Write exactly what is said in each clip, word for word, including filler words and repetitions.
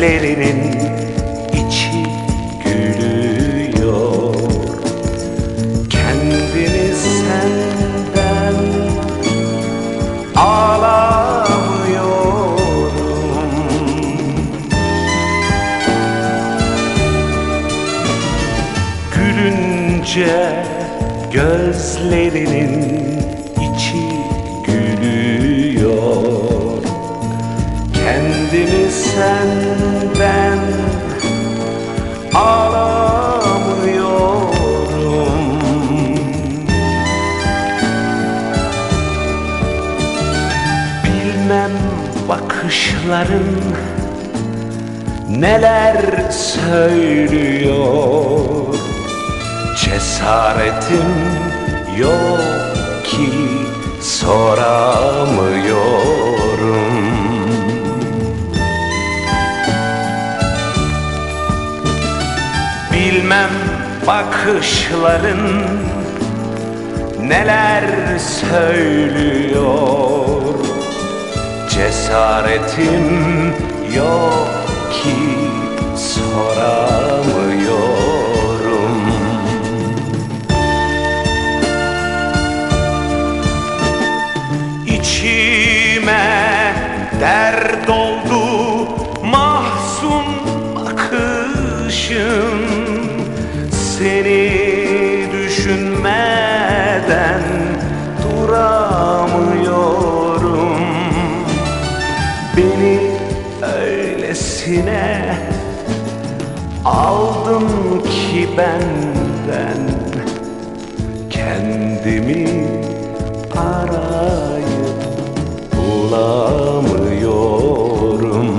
gözlerinin içi gülüyor. Kendimi senden alamıyorum. Gülünce gözlerinin içi gülüyor. Kendimi senden alamıyorum. Bilmem bakışların neler söylüyor. Cesaretim yok ki soramıyorum. Bilmem bakışların neler söylüyor. Cesaretim yok ki soramıyorum. İçime dert oldu mahzun bakışın. Seni düşünmeden duramıyorum. Beni öylesine aldın ki benden, kendimi arayıp bulamıyorum.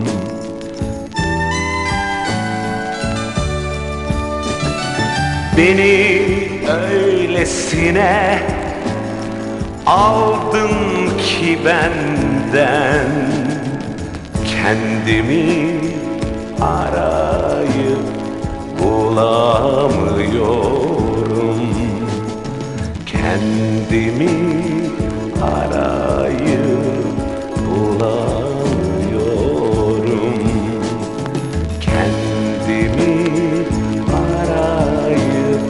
Beni öylesine aldın ki benden, kendimi arayıp bulamıyorum. Kendimi arayıp bulamıyorum. Kendimi arayıp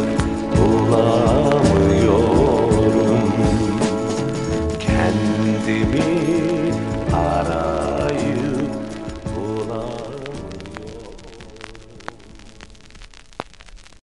bulamıyorum. Kendimi arayıp